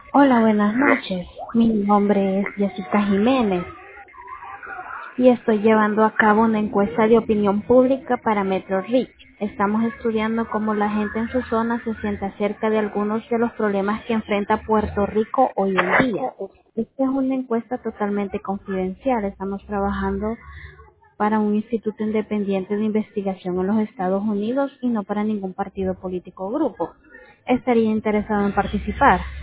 Hola, buenas noches. Mi nombre es Jessica Jiménez y estoy llevando a cabo una encuesta de opinión pública para Metro Rich. Estamos estudiando cómo la gente en su zona se siente acerca de algunos de los problemas que enfrenta Puerto Rico hoy en día. Esta es una encuesta totalmente confidencial. Estamos trabajando para un instituto independiente de investigación en los Estados Unidos y no para ningún partido político o grupo. ¿Estaría interesado en participar?